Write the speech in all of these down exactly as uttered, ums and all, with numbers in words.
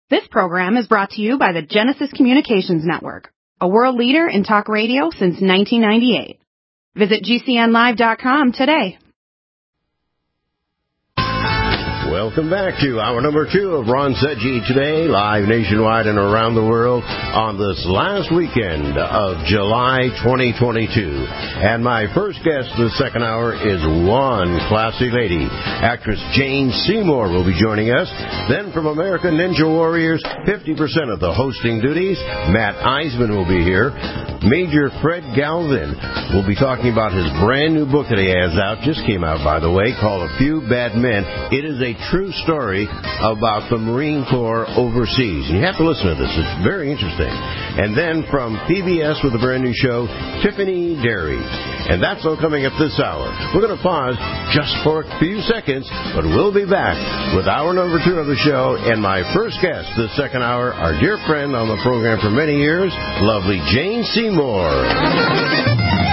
This program is brought to you by the Genesis Communications Network, a world leader in talk radio since nineteen ninety-eight. Visit G C N live dot com today. Welcome back to hour number two of Ron Seggi Today, live nationwide and around the world on this last weekend of July twenty twenty-two. And my first guest this second hour is one classy lady. Actress Jane Seymour will be joining us. Then from American Ninja Warriors, fifty percent of the hosting duties, Matt Eisman will be here. Major Fred Galvin will be talking about his brand new book that he has out, just came out by the way, called A Few Bad Men. It is a true story about the Marine Corps overseas. And you have to listen to this. It's very interesting. And then from P B S with a brand new show, Tiffany Derry. And that's all coming up this hour. We're going to pause just for a few seconds, but we'll be back with hour number two of the show. And my first guest this second hour, our dear friend on the program for many years, lovely Jane Seymour.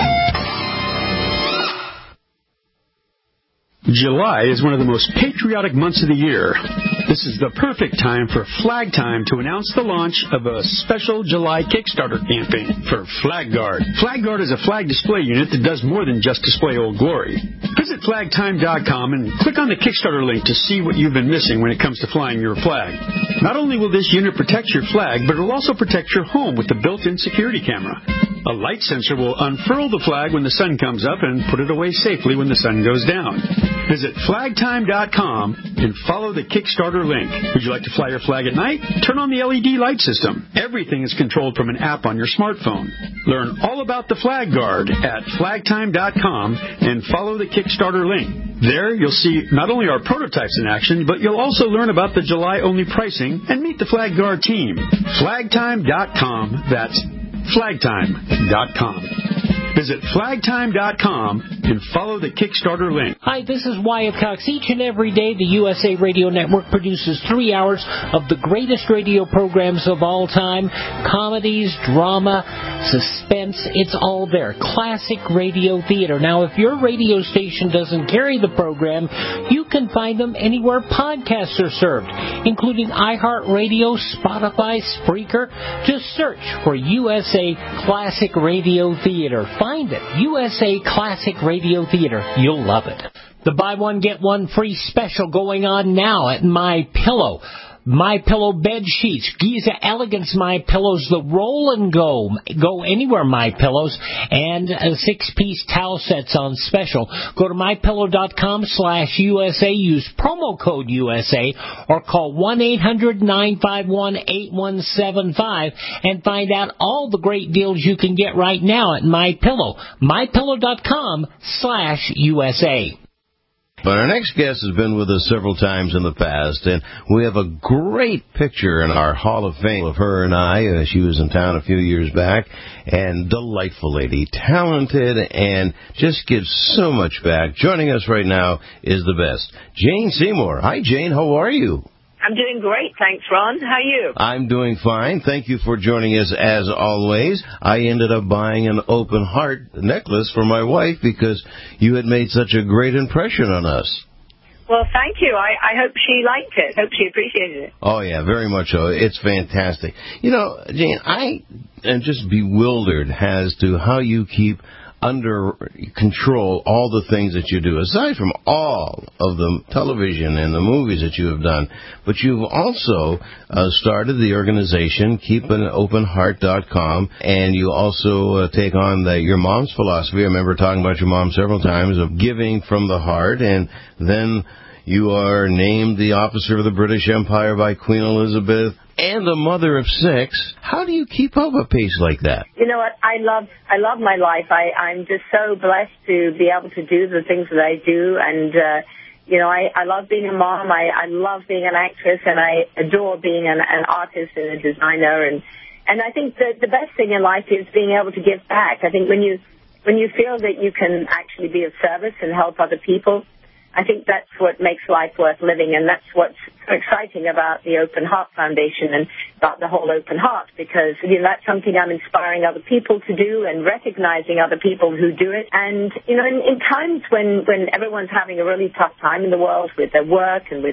July is one of the most patriotic months of the year. This is the perfect time for Flag Time to announce the launch of a special July Kickstarter campaign for Flag Guard. Flag Guard is a flag display unit that does more than just display Old Glory. Visit flag time dot com and click on the Kickstarter link to see what you've been missing when it comes to flying your flag. Not only will this unit protect your flag, but it will also protect your home with the built-in security camera. A light sensor will unfurl the flag when the sun comes up and put it away safely when the sun goes down. Visit flag time dot com and follow the Kickstarter link. Would you like to fly your flag at night? Turn on the L E D light system. Everything is controlled from an app on your smartphone. Learn all about the Flag Guard at flag time dot com and follow the Kickstarter link. There, you'll see not only our prototypes in action, but you'll also learn about the July-only pricing and meet the Flag Guard team. flag time dot com. That's flag time dot com. Visit flag time dot com and follow the Kickstarter link. Hi, this is Wyatt Cox. Each and every day, the U S A Radio Network produces three hours of the greatest radio programs of all time. Comedies, drama, suspense, it's all there. Classic radio theater. Now, if your radio station doesn't carry the program, you can find them anywhere podcasts are served, including iHeartRadio, Spotify, Spreaker. Just search for U S A Classic Radio Theater. Find it. U S A Classic Radio Theater. You'll love it. The buy one, get one free special going on now at MyPillow. MyPillow bed sheets, Giza Elegance MyPillows, the roll and go, go anywhere MyPillows, and uh, six-piece towel sets on special. Go to my pillow dot com slash U S A, use promo code U S A, or call one eight hundred nine five one eight one seven five and find out all the great deals you can get right now at MyPillow. my pillow dot com slash U S A. But our next guest has been with us several times in the past, and we have a great picture in our Hall of Fame of her and I. Uh, she was in town a few years back, and delightful lady, talented, and just gives so much back. Joining us right now is the best, Jane Seymour. Hi, Jane. How are you? I'm doing great. Thanks, Ron. How are you? I'm doing fine. Thank you for joining us, as always. I ended up buying an open heart necklace for my wife because you had made such a great impression on us. Well, thank you. I, I hope she liked it. Hope she appreciated it. Oh, yeah, very much so. It's fantastic. You know, Jane, I am just bewildered as to how you keep under control all the things that you do, aside from all of the television and the movies that you have done. But you've also uh, started the organization keep an open heart dot com, and you also uh, take on the, your mom's philosophy. I remember talking about your mom several times, of giving from the heart, and then you are named the Officer of the British Empire by Queen Elizabeth, and a mother of six. How do you keep up a pace like that? You know what? I love I love my life. I, I'm just so blessed to be able to do the things that I do. And, uh, you know, I, I love being a mom. I, I love being an actress, and I adore being an, an artist and a designer. And, and I think that the best thing in life is being able to give back. I think when you when you feel that you can actually be of service and help other people, I think that's what makes life worth living, and that's what's so exciting about the Open Heart Foundation and about the whole Open Heart, because, you know, that's something I'm inspiring other people to do and recognizing other people who do it. And, you know, in, in times when, when everyone's having a really tough time in the world with their work and with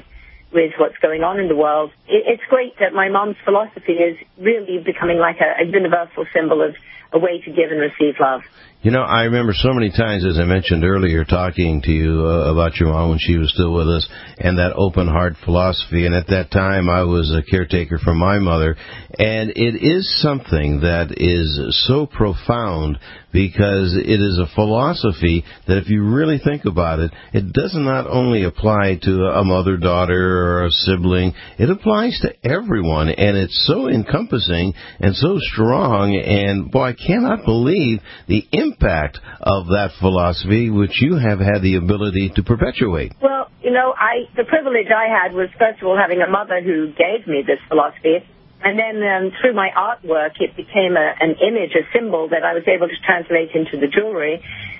with what's going on in the world. It, it's great that my mom's philosophy is really becoming like a, a universal symbol of a way to give and receive love. You know, I remember so many times, as I mentioned earlier, talking to you uh, about your mom when she was still with us, and that open heart philosophy. And at that time, I was a caretaker for my mother. And it is something that is so profound because it is a philosophy that if you really think about it, it does not only apply to a mother, daughter, or a sibling. It applies to everyone. And it's so encompassing and so strong. And, boy, I cannot believe the impact impact of that philosophy, which you have had the ability to perpetuate. Well, you know, I the privilege I had was, first of all, having a mother who gave me this philosophy, and then um, through my artwork, it became a, an image, a symbol that I was able to translate into the jewelry.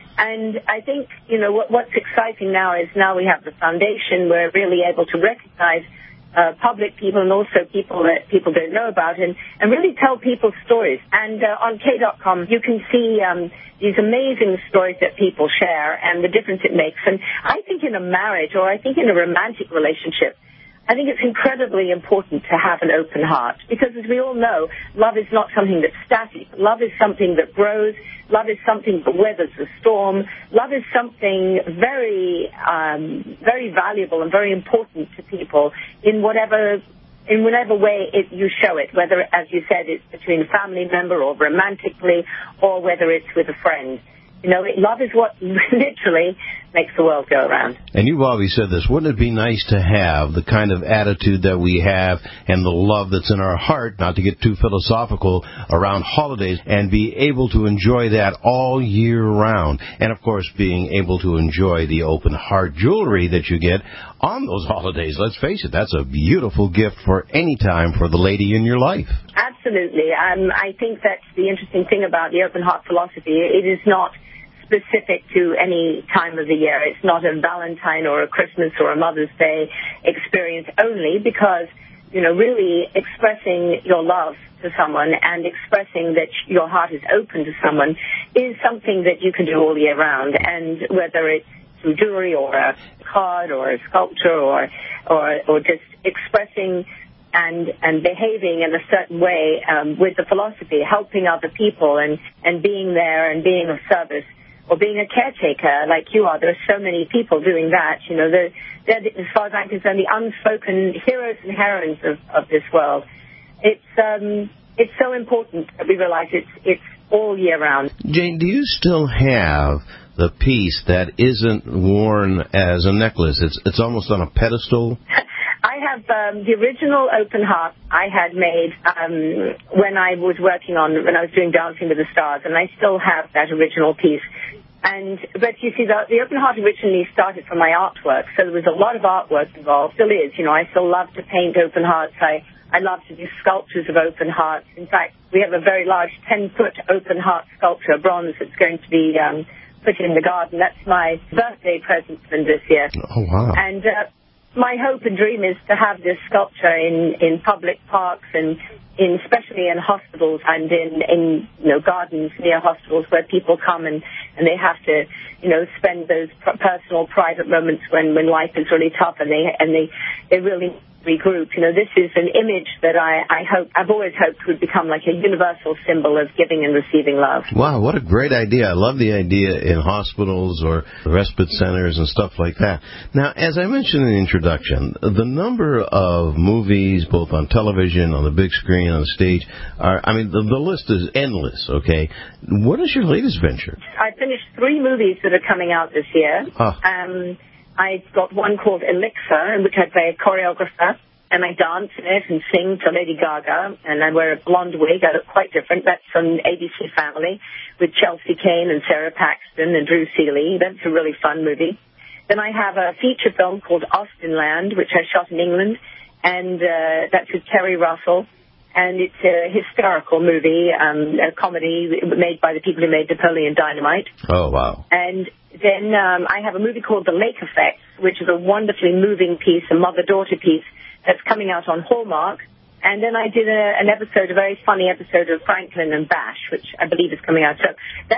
And I think, you know, what, what's exciting now is now we have the foundation. We're really able to recognize Uh, public people and also people that people don't know about, and, and really tell people's stories. And uh, on K dot com, you can see um, these amazing stories that people share and the difference it makes. And I think in a marriage, or I think in a romantic relationship, I think it's incredibly important to have an open heart, because as we all know, love is not something that's static. Love is something that grows. Love is something that weathers the storm. Love is something very, um, very valuable and very important to people in whatever, in whatever way it, you show it, whether, as you said, it's between a family member or romantically, or whether it's with a friend. You know, love is what literally makes the world go around. And you've always said this. Wouldn't it be nice to have the kind of attitude that we have and the love that's in our heart, not to get too philosophical, around holidays, and be able to enjoy that all year round? And, of course, being able to enjoy the open heart jewelry that you get on those holidays. Let's face it, that's a beautiful gift for any time for the lady in your life. Absolutely. Um, I think that's the interesting thing about the open heart philosophy. It is not specific to any time of the year. It's not a Valentine or a Christmas or a Mother's Day experience only, because, you know, really expressing your love to someone and expressing that your heart is open to someone is something that you can do all year round. And whether it's through jewelry or a card or a sculpture or or, or just expressing and and behaving in a certain way um, with the philosophy, helping other people and, and being there and being of service, or being a caretaker like you are. There are so many people doing that. You know, they're, they're, as far as I'm concerned, the unspoken heroes and heroines of, of this world. It's um, it's so important that we realize it's it's all year round. Jane, do you still have the piece that isn't worn as a necklace? It's it's almost on a pedestal. I have um, the original open heart I had made um, when I was working on, when I was doing Dancing with the Stars, and I still have that original piece. And but you see, the, the open heart originally started from my artwork, so there was a lot of artwork involved. Still is, you know. I still love to paint open hearts. I I love to do sculptures of open hearts. In fact, we have a very large ten-foot open heart sculpture, bronze, that's going to be um, put in the garden. That's my birthday present from this year. Oh wow! And uh, my hope and dream is to have this sculpture in, in public parks and in, especially in hospitals and in, in, you know, gardens near hospitals where people come and, and they have to, you know, spend those personal, private moments when, when life is really tough and they, and they, they really regroup. You know, this is an image that I, I hope, I've always hoped would become like a universal symbol of giving and receiving love. Wow, what a great idea. I love the idea in hospitals or respite centers and stuff like that. Now, as I mentioned in the introduction, the number of movies, both on television, on the big screen, on the stage, are, I mean, the, the list is endless, okay? What is your latest venture? I finished three movies that are coming out this year. Huh. Um, I've got one called Elixir, in which I play a choreographer, and I dance in it and sing to Lady Gaga, and I wear a blonde wig. I look quite different. That's from A B C Family with Chelsea Kane and Sarah Paxton and Drew Seeley. That's a really fun movie. Then I have a feature film called Austenland, which I shot in England, and uh, that's with Terry Russell. And it's a historical movie, um, a comedy made by the people who made Napoleon Dynamite. Oh, wow. And then um, I have a movie called The Lake Effect, which is a wonderfully moving piece, a mother-daughter piece, that's coming out on Hallmark. And then I did a, an episode, a very funny episode of Franklin and Bash, which I believe is coming out. So that's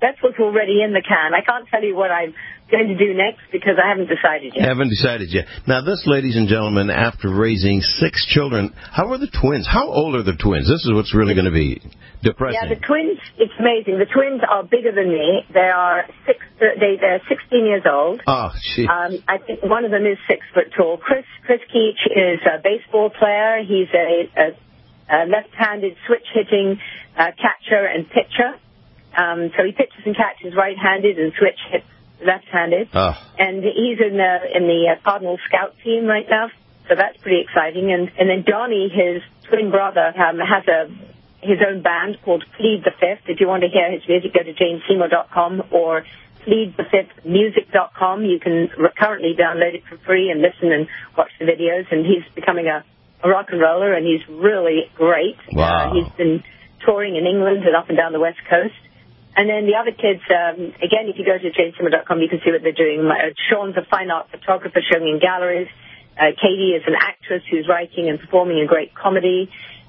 that's what's already in the can. I can't tell you what I'm going to do next because I haven't decided yet. Haven't decided yet. Now, this, ladies and gentlemen, after raising six children, how are the twins? How old are the twins? This is what's really going to be depressing. Yeah, the twins, it's amazing. The twins are bigger than me. They are six, they, they're sixteen years old. Oh, gee. Um, I think one of them is six foot tall. Chris, Chris Keach is a baseball player. He's a, a, a left-handed switch-hitting uh, catcher and pitcher. Um, so he pitches and catches right-handed and switch hits left-handed. Oh. And he's in the, in the uh, Cardinal Scout team right now, so that's pretty exciting. And, and then Donnie, his twin brother, um, has a his own band called Plead the Fifth. If you want to hear his music, go to jane seymour dot com or plead the fifth music dot com. You can currently download it for free and listen and watch the videos. And he's becoming a, a rock and roller, and he's really great. Wow. Uh, he's been touring in England and up and down the West Coast. And then the other kids, um, again, if you go to jane seymour dot com, you can see what they're doing. Uh, Sean's a fine art photographer showing in galleries. Uh, Katie is an actress who's writing and performing a great comedy.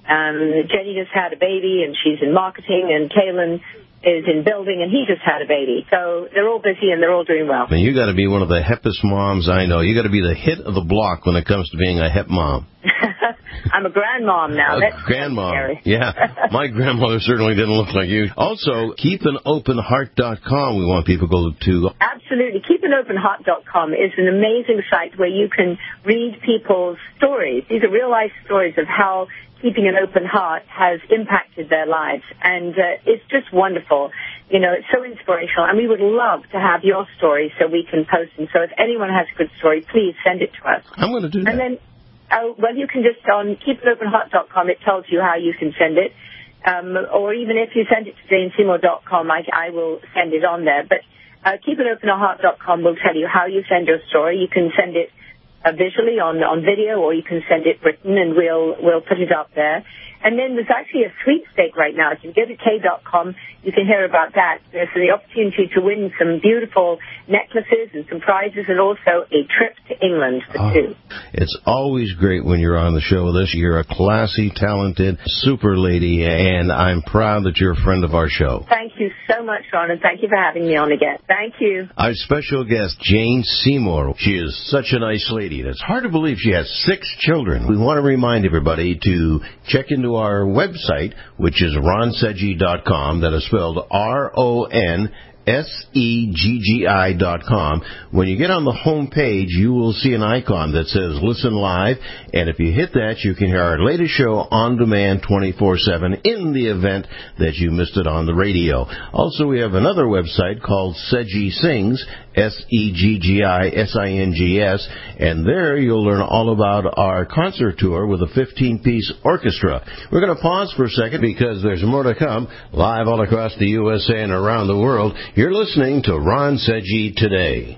Um, Jenny just had a baby, and she's in marketing, and Kaylin is in building, and he just had a baby. So they're all busy, and they're all doing well. And you got to be one of the hippest moms I know. You got to be the hit of the block when it comes to being a hip mom. I'm a grandmom now. A That's grandmom. scary. Yeah. My grandmother certainly didn't look like you. Also, keep an open heart dot com. We want people to go to. Absolutely. keep an open heart dot com is an amazing site where you can read people's stories. These are real-life stories of how keeping an open heart has impacted their lives. And uh, it's just wonderful. You know, it's so inspirational. And we would love to have your story so we can post them. So if anyone has a good story, please send it to us. I'm going to do that. And then, oh, well, you can just, on keep an open heart dot com, it tells you how you can send it. Um, or even if you send it to jane seymour dot com, I, I will send it on there. But uh, keep an open heart dot com will tell you how you send your story. You can send it Uh, visually on, on video, or you can send it written, and we'll we'll put it up there. And then there's actually a sweepstake right now. If you go to K dot com, you can hear about that. There's the opportunity to win some beautiful necklaces and some prizes, and also a trip to England for oh, two. It's always great when you're on the show with us. You're a classy, talented, super lady, and I'm proud that you're a friend of our show. Thank you so much, Ron, and thank you for having me on again. Thank you. Our special guest, Jane Seymour. She is such a nice lady. It's hard to believe she has six children. We want to remind everybody to check into our website, which is ron seggi dot com. That is spelled R O N S E G G I dot com. When you get on the home page, you will see an icon that says Listen Live, and if you hit that, you can hear our latest show on demand twenty-four seven in the event that you missed it on the radio. Also, we have another website called Seggi Sings, S E G G I S I N G S, and there you'll learn all about our concert tour with a fifteen-piece orchestra. We're going to pause for a second because there's more to come, live all across the U S A and around the world. You're listening to Ron Seggi Today.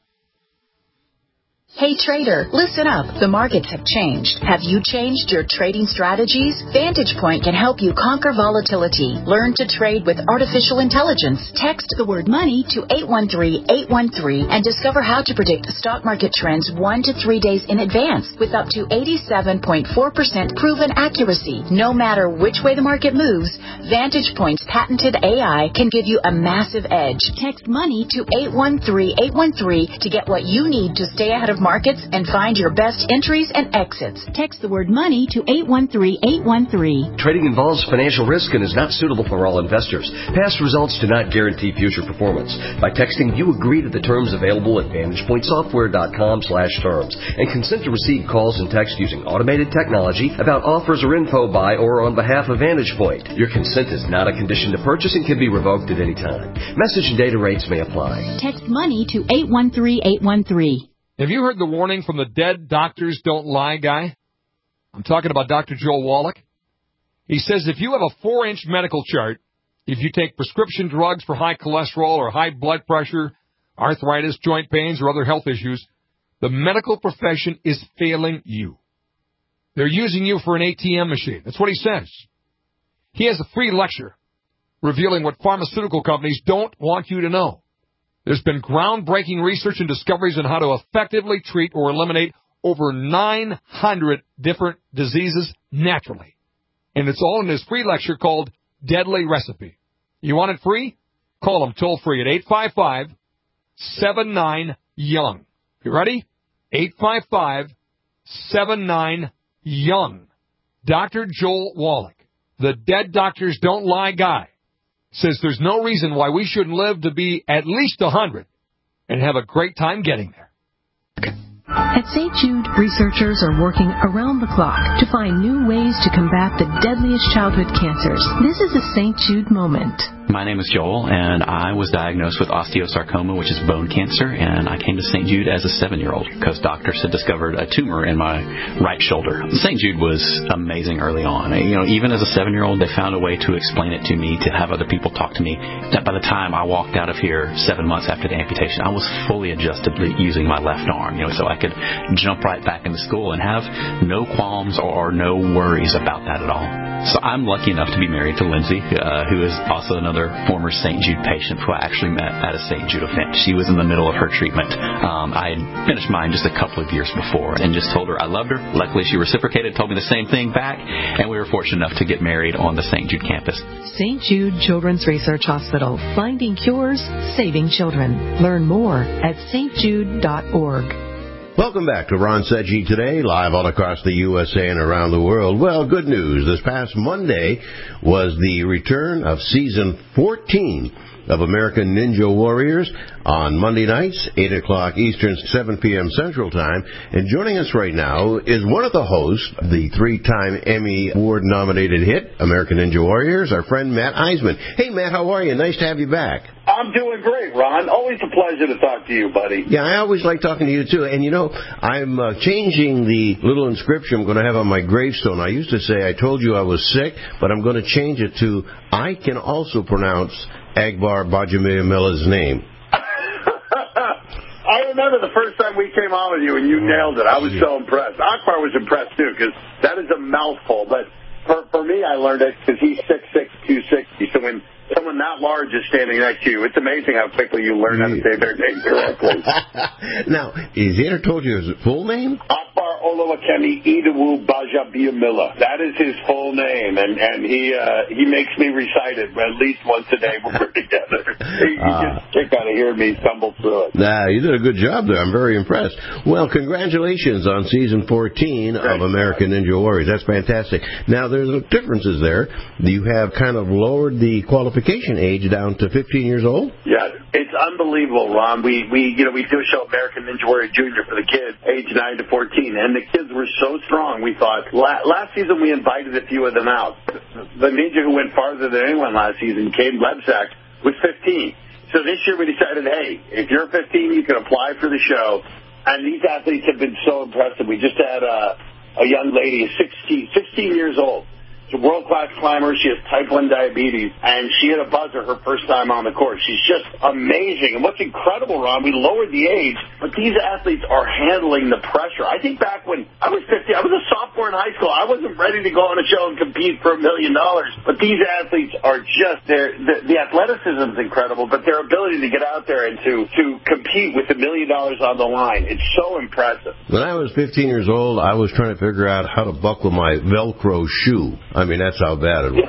Hey trader, listen up. The markets have changed. Have you changed your trading strategies? Vantage Point can help you conquer volatility. Learn to trade with artificial intelligence. Text the word money to eight one three, eight one three and discover how to predict stock market trends one to three days in advance with up to eighty-seven point four percent proven accuracy. No matter which way the market moves, Vantage Point's patented A I can give you a massive edge. Text money to eight one three, eight one three to get what you need to stay ahead of markets and find your best entries and exits. Text the word money to eight one three, eight one three. Trading involves financial risk and is not suitable for all investors. Past results do not guarantee future performance. By texting, you agree to the terms available at vantage point software dot com slash terms and consent to receive calls and text using automated technology about offers or info by or on behalf of Vantage Point. Your consent is not a condition to purchase and can be revoked at any time. Message and data rates may apply. Text money to eight one three, eight one three. Have you heard the warning from the dead doctors don't lie guy? I'm talking about Doctor Joel Wallach. He says if you have a four-inch medical chart, if you take prescription drugs for high cholesterol or high blood pressure, arthritis, joint pains, or other health issues, the medical profession is failing you. They're using you for an A T M machine. That's what he says. He has a free lecture revealing what pharmaceutical companies don't want you to know. There's been groundbreaking research and discoveries on how to effectively treat or eliminate over nine hundred different diseases naturally. And it's all in this free lecture called Deadly Recipe. You want it free? Call them toll-free at eight five five, seven nine, young. You ready? eight five five, seven nine, young. Doctor Joel Wallach, the Dead Doctors Don't Lie guy, says there's no reason why we shouldn't live to be at least one hundred and have a great time getting there. At Saint Jude, researchers are working around the clock to find new ways to combat the deadliest childhood cancers. This is a Saint Jude moment. My name is Joel, and I was diagnosed with osteosarcoma, which is bone cancer, and I came to Saint Jude as a seven-year-old because doctors had discovered a tumor in my right shoulder. Saint Jude was amazing early on. You know, even as a seven-year-old, they found a way to explain it to me, to have other people talk to me. That by the time I walked out of here seven months after the amputation, I was fully adjusted using my left arm, you know, so I could jump right back into school and have no qualms or no worries about that at all. So I'm lucky enough to be married to Lindsay, uh, who is also another former Saint Jude patient who I actually met at a Saint Jude event. She was in the middle of her treatment. Um, I had finished mine just a couple of years before and just told her I loved her. Luckily, she reciprocated, told me the same thing back, and we were fortunate enough to get married on the Saint Jude campus. Saint Jude Children's Research Hospital. Finding cures, saving children. Learn more at s t jude dot org. Welcome back to Ron Sedgy Today, live all across the U S A and around the world. Well, good news. This past Monday was the return of season fourteen of American Ninja Warriors on Monday nights, eight o'clock Eastern, seven p.m. Central Time. And joining us right now is one of the hosts of the three-time Emmy Award-nominated hit, American Ninja Warriors, our friend Matt Eisman. Hey, Matt, how are you? Nice to have you back. I'm doing great, Ron. Always a pleasure to talk to you, buddy. Yeah, I always like talking to you, too. And, you know, I'm uh, changing the little inscription I'm going to have on my gravestone. I used to say, I told you I was sick, but I'm going to change it to, I can also pronounce Akbar Bajamiamilla's name. I remember the first time we came on with you and you nailed it. I was so impressed. Akbar was impressed, too, because that is a mouthful. But for, for me, I learned it because he's six six, two sixty. So when someone that large is standing next to you, it's amazing how quickly you learn how to say their name correctly. Now, has he ever told you his full name? Akbar Olawakemi Idawu Bajamiamilla. That is his full name, and, and he uh, he makes me recite it at least once a day when we're together. He, he uh, gets a kick out of hearing me stumble through it. Nah, you did a good job there. I'm very impressed. Well, congratulations on season fourteen Thanks, of American man. Ninja Warriors. That's fantastic. Now, there's differences there. You have kind of lowered the qualification age down to fifteen years old? Yeah, it's unbelievable, Ron. We, we you know, we do a show, American Ninja Warrior Junior, for the kids, age nine to fourteen, and the kids were so strong, we thought. La- last season, we invited a few of them out. The ninja who went farther than anyone last season, Cade Lebsack, was fifteen. So this year we decided, hey, if you're fifteen, you can apply for the show. And these athletes have been so impressive. We just had a, a young lady, sixteen, sixteen years old. She's a world-class climber. She has type one diabetes, and she hit a buzzer her first time on the course. She's just amazing. And what's incredible, Ron, we lowered the age, but these athletes are handling the pressure. I think back when I was fifteen, I was a sophomore in high school. I wasn't ready to go on a show and compete for a million dollars. But these athletes are just, they're, the, the athleticism is incredible, but their ability to get out there and to, to compete with a million dollars on the line, it's so impressive. When I was fifteen years old, I was trying to figure out how to buckle my Velcro shoe. I mean, that's how bad it was.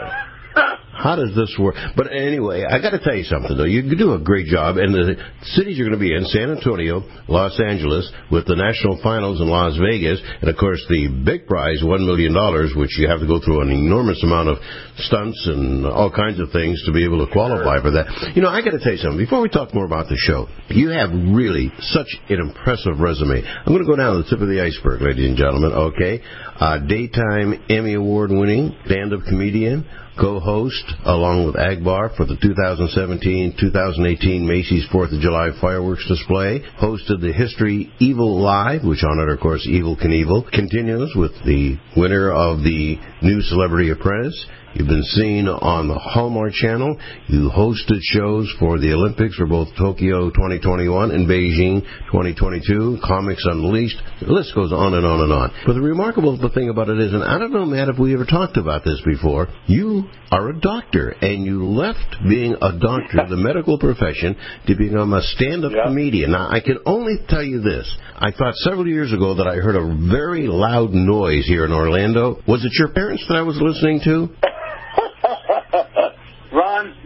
How does this work? But anyway, I got to tell you something, though. You do a great job, and the cities you're going to be in, San Antonio, Los Angeles, with the national finals in Las Vegas, and, of course, the big prize, one million dollars, which you have to go through an enormous amount of stunts and all kinds of things to be able to qualify for that. You know, I got to tell you something. Before we talk more about the show, you have really such an impressive resume. I'm going to go down to the tip of the iceberg, ladies and gentlemen, okay? Uh, daytime Emmy Award-winning stand-up comedian, co-host, along with Akbar, for the two thousand seventeen two thousand eighteen Macy's fourth of July fireworks display. Hosted the History Evil Live, which honored, of course, Evel Knievel. Continues with the winner of the New Celebrity Apprentice. You've been seen on the Hallmark Channel. You hosted shows for the Olympics for both Tokyo twenty twenty-one and Beijing twenty twenty-two, Comics Unleashed. The list goes on and on and on. But the remarkable thing about it is, and I don't know, Matt, if we ever talked about this before, you are a doctor, and you left being a doctor, the medical profession, to become a stand-up yeah. comedian. Now, I can only tell you this. I thought several years ago that I heard a very loud noise here in Orlando. Was it your parents that I was listening to? Ron, the,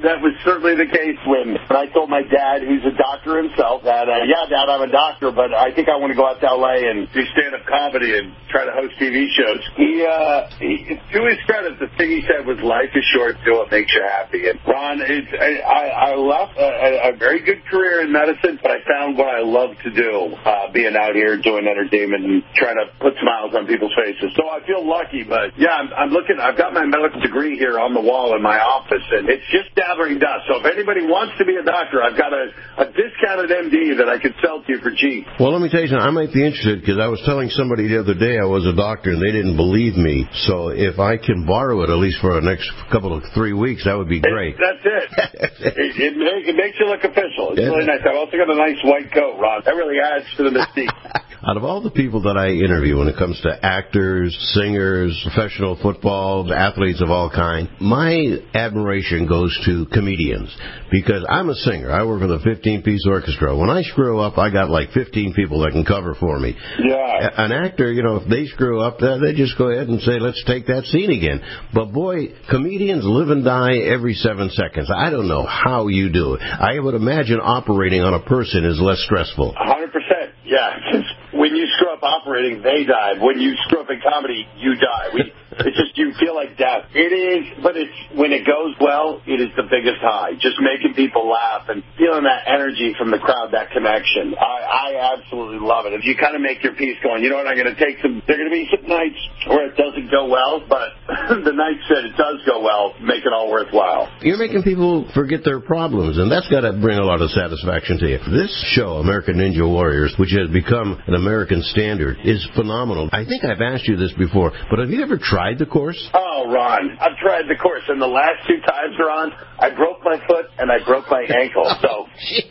that was certainly the case when, when I told my dad, who's a doctor himself, that, uh, yeah, Dad, I'm a doctor, but I think I want to go out to L A and do stand-up comedy and try to host T V shows. He, uh, he, to his credit, the thing he said was, life is short, do what makes you happy. And Ron, it's, I, I left a, a very good career in medicine, but I found what I love to do, uh, being out here doing entertainment and trying to put smiles on people's faces. So I feel lucky, but yeah, I'm, I'm looking, I've got my medical degree here on the wall in my office, and it's just gathering dust. So if anybody wants to be a doctor, I've got a, a discounted M D that I could sell to you for cheap. Well, let me tell you something. I might be interested because I was telling somebody the other day I was a doctor and they didn't believe me. So if I can borrow it at least for the next couple of three weeks, that would be great. It, that's it. it, it, make, it makes you look official. It's yeah. really nice. I've also got a nice white coat, Ron. That really adds to the mystique. Out of all the people that I interview when it comes to actors, singers, professional football, athletes of all kinds, my admiration goes to comedians because I'm a singer. I work with a fifteen-piece orchestra. When I screw up, I got like fifteen people that can cover for me. Yeah. An actor, you know, if they screw up, they just go ahead and say, let's take that scene again. But boy, comedians live and die every seven seconds. I don't know how you do it. I would imagine operating on a person is less stressful. one hundred percent. Yeah. When you screw up operating, they die. When you screw up in comedy, you die. We, it's just, you feel like death. It is, but it's, when it goes well, it is the biggest high. Just making people laugh and feeling that energy from the crowd, that connection. I, I absolutely love it. If you kind of make your piece going, you know what, I'm going to take some, there are going to be some nights where it doesn't go well, but the nights that it does go well, make it all worthwhile. You're making people forget their problems, and that's got to bring a lot of satisfaction to you. This show, American Ninja Warriors, which has become an American standard, is phenomenal. I think I've asked you this before, but have you ever tried the course? Oh, Ron, I've tried the course, and the last two times, Ron, I broke my foot and I broke my ankle. So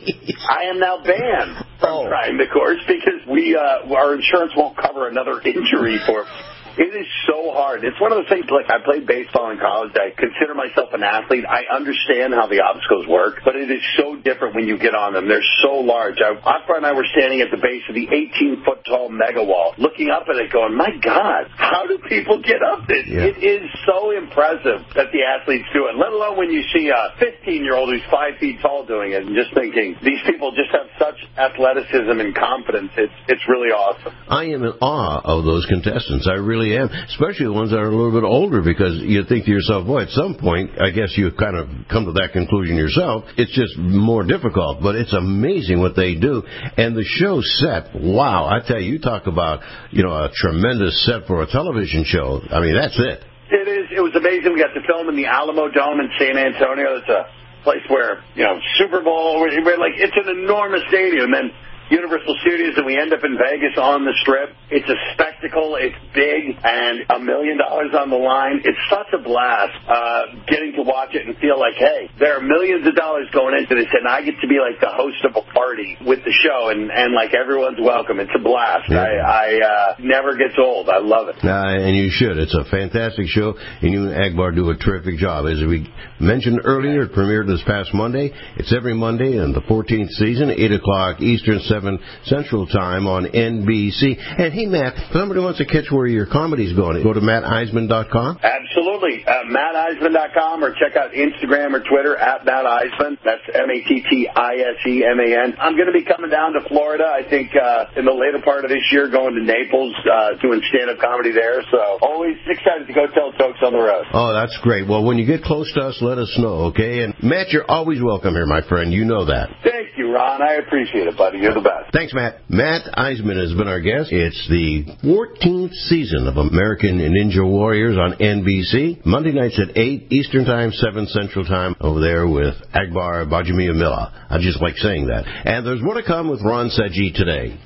I am now banned from oh. trying the course because we uh, our insurance won't cover another injury for It is so hard. It's one of the things, like, I played baseball in college. I consider myself an athlete. I understand how the obstacles work, but it is so different when you get on them. They're so large. I, Akbar and I were standing at the base of the eighteen-foot-tall mega wall, looking up at it going, my God, how do people get up this? Yeah. It is so impressive that the athletes do it, let alone when you see a fifteen-year-old who's five feet tall doing it and just thinking, these people just have such athleticism and confidence. It's, it's really awesome. I am in awe of those contestants. I really am, especially the ones that are a little bit older, because you think to yourself, boy, at some point, I guess you kind of come to that conclusion yourself. It's just more difficult, but it's amazing what they do. And the show set, wow, I tell you, you talk about, you know, a tremendous set for a television show. I mean, that's it. It is. It was amazing. We got to film in the Alamo Dome in San Antonio. It's a place where, you know, Super Bowl, we're, we're like, it's an enormous stadium. And Universal Studios, and we end up in Vegas on the Strip. It's a spectacle. It's big, and a million dollars on the line. It's such a blast uh, getting to watch it and feel like, hey, there are millions of dollars going into this, and I get to be like the host of a party with the show, and, and like everyone's welcome. It's a blast. Yeah. I, I uh, never gets old. I love it. Uh, and you should. It's a fantastic show, and you and Akbar do a terrific job. As we mentioned earlier, it premiered this past Monday. It's every Monday in the fourteenth season, eight o'clock Eastern, seven Central Time on N B C. And hey, Matt, if somebody wants to catch where your comedy's going, go to matt eisman dot com. Absolutely. Uh, matt eisman dot com, or check out Instagram or Twitter at Matt Eisman. That's M A T T I S E M A N. I'm going to be coming down to Florida, I think, uh, in the later part of this year, going to Naples, uh, doing stand-up comedy there. So always excited to go tell jokes on the road. Oh, that's great. Well, when you get close to us, let us know, okay? And Matt, you're always welcome here, my friend. You know that. Thank you, Ron. I appreciate it, buddy. You're the best. Thanks, Matt. Matt Eisman has been our guest. It's the fourteenth season of American Ninja Warriors on N B C. Monday nights at eight Eastern Time, seven Central Time, over there with Akbar Bajamiamila. I just like saying that. And there's more to come with Ron Sedgwick today.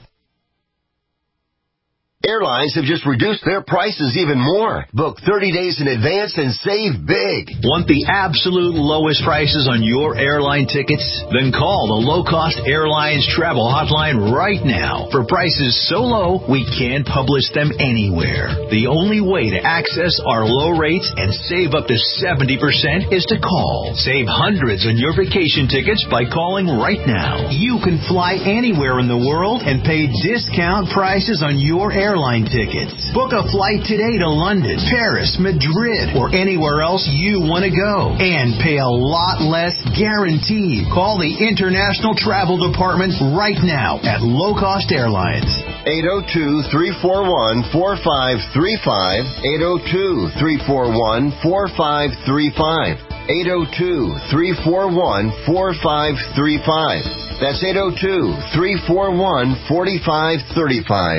Airlines have just reduced their prices even more. Book thirty days in advance and save big. Want the absolute lowest prices on your airline tickets? Then call the Low Cost Airlines Travel Hotline right now. For prices so low, we can't publish them anywhere. The only way to access our low rates and save up to seventy percent is to call. Save hundreds on your vacation tickets by calling right now. You can fly anywhere in the world and pay discount prices on your airline airline tickets. Book a flight today to London, Paris, Madrid, or anywhere else you want to go. And pay a lot less guaranteed. Call the International Travel Department right now at Low Cost Airlines. eight oh two, three four one, four five three five. eight oh two, three four one, four five three five. eight oh two, three four one, four five three five. That's eight oh two, three four one, four five three five.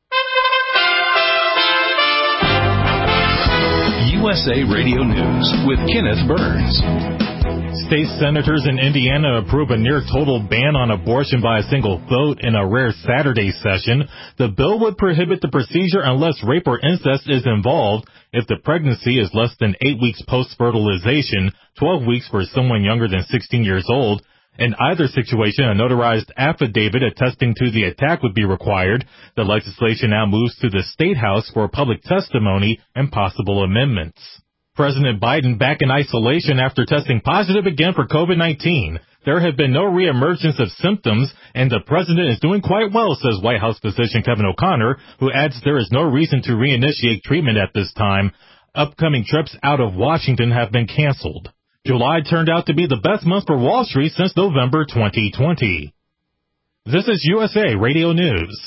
U S A Radio News with Kenneth Burns. State senators in Indiana approve a near-total ban on abortion by a single vote in a rare Saturday session. The bill would prohibit the procedure unless rape or incest is involved if the pregnancy is less than eight weeks post-fertilization, twelve weeks for someone younger than sixteen years old. In either situation, a notarized affidavit attesting to the attack would be required. The legislation now moves to the State House for public testimony and possible amendments. President Biden back in isolation after testing positive again for COVID nineteen. There have been no reemergence of symptoms, and the president is doing quite well, says White House physician Kevin O'Connor, who adds there is no reason to reinitiate treatment at this time. Upcoming trips out of Washington have been canceled. July turned out to be the best month for Wall Street since November twenty twenty. This is U S A Radio News.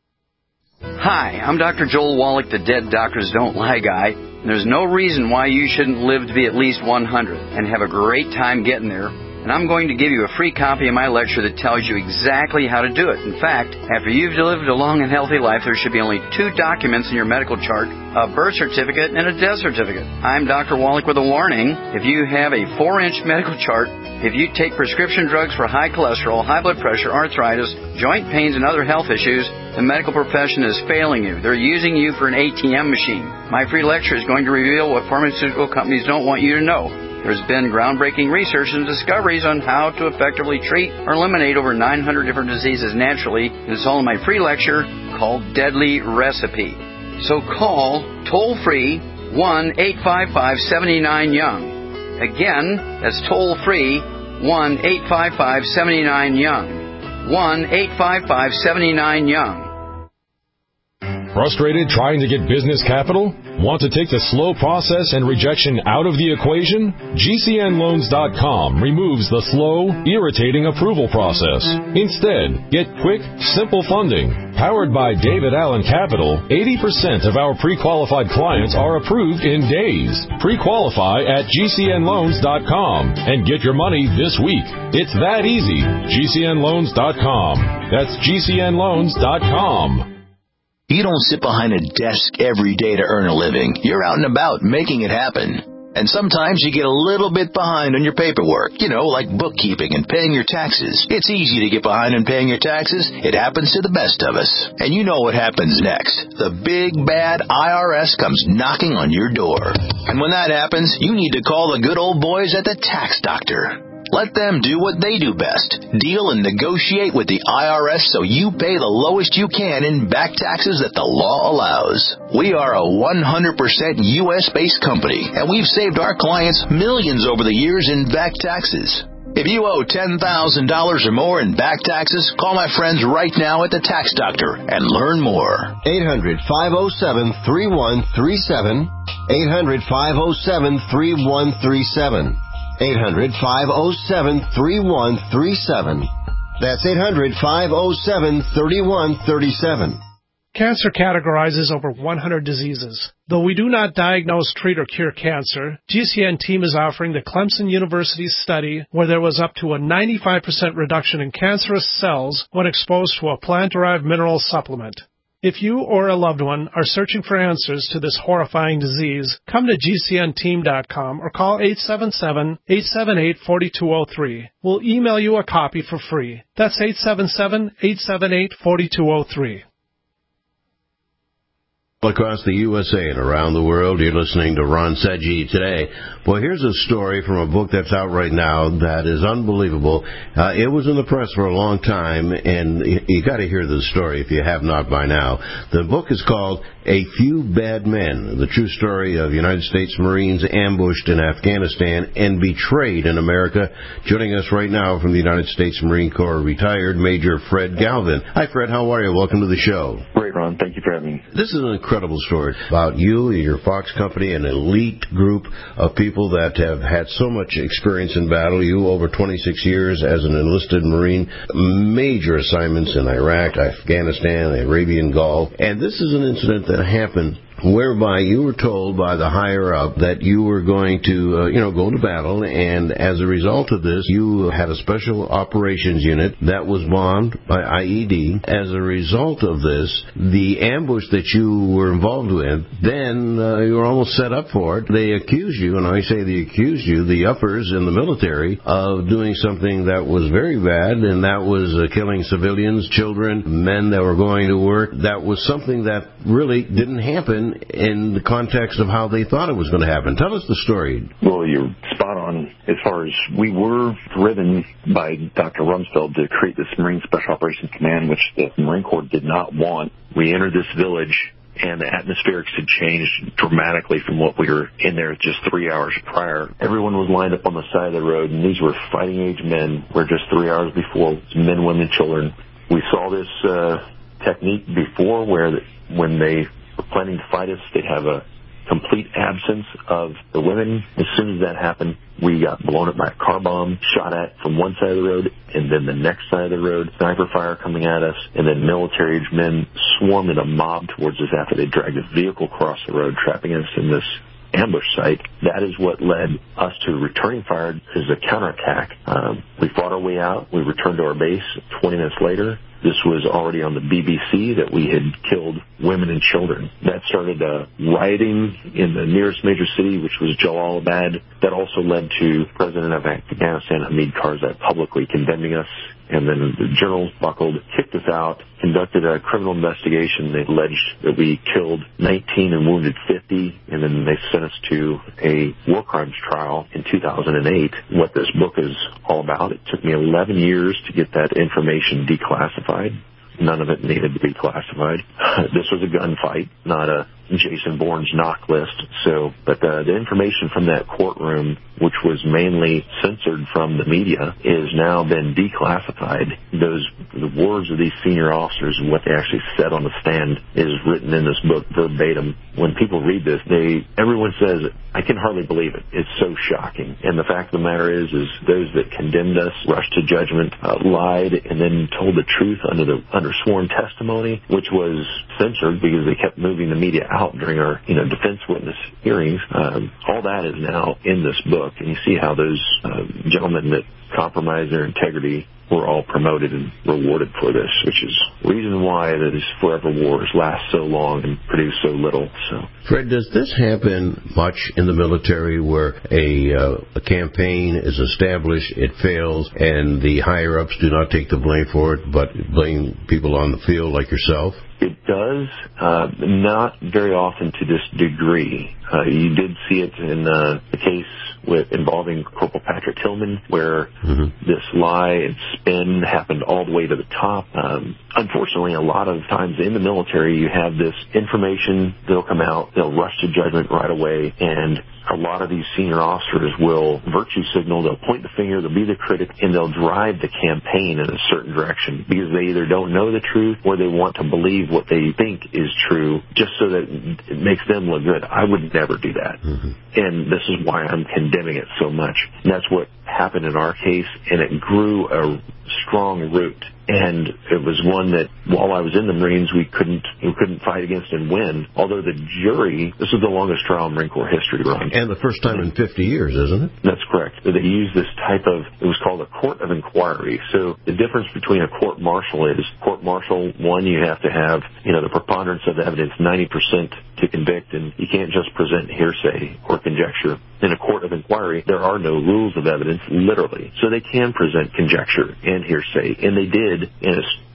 Hi, I'm Doctor Joel Wallach, the Dead Doctors Don't Lie guy. There's no reason why you shouldn't live to be at least one hundred and have a great time getting there. And I'm going to give you a free copy of my lecture that tells you exactly how to do it. In fact, after you've lived a long and healthy life, there should be only two documents in your medical chart, a birth certificate and a death certificate. I'm Doctor Wallach with a warning. If you have a four-inch medical chart, if you take prescription drugs for high cholesterol, high blood pressure, arthritis, joint pains, and other health issues, the medical profession is failing you. They're using you for an A T M machine. My free lecture is going to reveal what pharmaceutical companies don't want you to know. There's been groundbreaking research and discoveries on how to effectively treat or eliminate over nine hundred different diseases naturally. And it's all in my free lecture called Deadly Recipe. So call toll-free one eight five five, seven nine, young. Again, that's toll-free one eight five five, seven nine, young. one eight five five, seven nine, young. Frustrated trying to get business capital? Want to take the slow process and rejection out of the equation? G C N loans dot com removes the slow, irritating approval process. Instead, get quick, simple funding. Powered by David Allen Capital, eighty percent of our pre-qualified clients are approved in days. Pre-qualify at G C N loans dot com and get your money this week. It's that easy. G C N loans dot com. That's G C N loans dot com. You don't sit behind a desk every day to earn a living. You're out and about making it happen. And sometimes you get a little bit behind on your paperwork, you know, like bookkeeping and paying your taxes. It's easy to get behind on paying your taxes. It happens to the best of us. And you know what happens next. The big, bad I R S comes knocking on your door. And when that happens, you need to call the good old boys at the Tax Doctor. Let them do what they do best. Deal and negotiate with the I R S so you pay the lowest you can in back taxes that the law allows. We are a one hundred percent U S-based company, and we've saved our clients millions over the years in back taxes. If you owe ten thousand dollars or more in back taxes, call my friends right now at the Tax Doctor and learn more. eight hundred, five oh seven, three one three seven. eight hundred, five oh seven, three one three seven. eight hundred, five oh seven, three one three seven. That's eight hundred, five oh seven, three one three seven. Cancer categorizes over one hundred diseases. Though we do not diagnose, treat, or cure cancer, G C N team is offering the Clemson University study where there was up to a ninety-five percent reduction in cancerous cells when exposed to a plant-derived mineral supplement. If you or a loved one are searching for answers to this horrifying disease, come to G C N team dot com or call eight seven seven, eight seven eight, four two zero three. We'll email you a copy for free. That's eight seven seven, eight seven eight, four two zero three. Across the U S A and around the world, you're listening to Ron Seggi Today. Well, here's a story from a book that's out right now that is unbelievable. Uh, it was in the press for a long time, and you, you got to hear the story if you have not by now. The book is called A Few Bad Men, the true story of United States Marines ambushed in Afghanistan and betrayed in America. Joining us right now from the United States Marine Corps, retired Major Fred Galvin. Hi, Fred. How are you? Welcome to the show. Great, Ron. Thank you for having me. This is an incredible story about you and your Fox company, an elite group of people that have had so much experience in battle. You, over twenty-six years as an enlisted Marine, major assignments in Iraq, Afghanistan, the Arabian Gulf. And this is an incident that happened whereby you were told by the higher up that you were going to, uh, you know, go to battle, and as a result of this, you had a special operations unit that was bombed by I E D. As a result of this, the ambush that you were involved with, then uh, you were almost set up for it. They accused you, and I say they accused you, the uppers in the military, of doing something that was very bad, and that was uh, killing civilians, children, men that were going to work. That was something that really didn't happen in the context of how they thought it was going to happen. Tell us the story. Well, you're spot on as far as we were driven by Doctor Rumsfeld to create this Marine Special Operations Command, which the Marine Corps did not want. We entered this village, and the atmospherics had changed dramatically from what we were in there just three hours prior. Everyone was lined up on the side of the road, and these were fighting-age men, where just three hours before, men, women, children. We saw this uh, technique before where the, when they were planning to fight us, they'd have a complete absence of the women. As soon as that happened, we got blown up by a car bomb, shot at from one side of the road, and then the next side of the road, sniper fire coming at us, and then military-age men swarmed in a mob towards us after they dragged a vehicle across the road, trapping us in this ambush site. That is what led us to returning fire as a counterattack. Um, we fought our way out. We returned to our base twenty minutes later. This was already on the B B C that we had killed women and children. That started uh, rioting in the nearest major city, which was Jalalabad. That also led to the president of Afghanistan, Hamid Karzai, publicly condemning us. And then the generals buckled, kicked us out, conducted a criminal investigation. They alleged that we killed nineteen and wounded fifty, and then they sent us to a war crimes trial in two thousand eight. What this book is all about, it took me eleven years to get that information declassified. None of it needed to be classified. This was a gunfight, not a Jason Bourne's knock list. So, but uh, the information from that courtroom, which was mainly censored from the media, is now been declassified. Those the words of these senior officers and what they actually said on the stand is written in this book verbatim. When people read this, they everyone says, "I can hardly believe it. It's so shocking." And the fact of the matter is, is those that condemned us, rushed to judgment, uh, lied, and then told the truth under the under sworn testimony, which was censored because they kept moving the media out during our, you know, defense witness hearings. Um, all that is now in this book, and you see how those uh, gentlemen that compromised their integrity were all promoted and rewarded for this, which is the reason why that these forever wars last so long and produce so little. So, Fred, does this happen much in the military where a, uh, a campaign is established, it fails, and the higher-ups do not take the blame for it, but blame people on the field like yourself? It does, uh, not very often to this degree. Uh, you did see it in uh, the case with involving Corporal Patrick Tillman, where mm-hmm. this lie and spin happened all the way to the top. Um, unfortunately, a lot of times in the military, you have this information, they'll come out, they'll rush to judgment right away, and a lot of these senior officers will virtue signal, they'll point the finger, they'll be the critic, and they'll drive the campaign in a certain direction because they either don't know the truth or they want to believe what they think is true just so that it makes them look good. I would never do that. Mm-hmm. And this is why I'm condemning it so much. And that's what happened in our case, and it grew a strong root. And it was one that, while I was in the Marines, we couldn't we couldn't fight against and win. Although the jury, this is the longest trial in Marine Corps history, Ron. And the first time in fifty years, isn't it? That's correct. They used this type of, it was called a court of inquiry. So the difference between a court-martial is, court-martial, one, you have to have, you know, the preponderance of the evidence, ninety percent to convict, and you can't just present hearsay or conjecture. In a court of inquiry, there are no rules of evidence, literally. So they can present conjecture and hearsay, and they did in a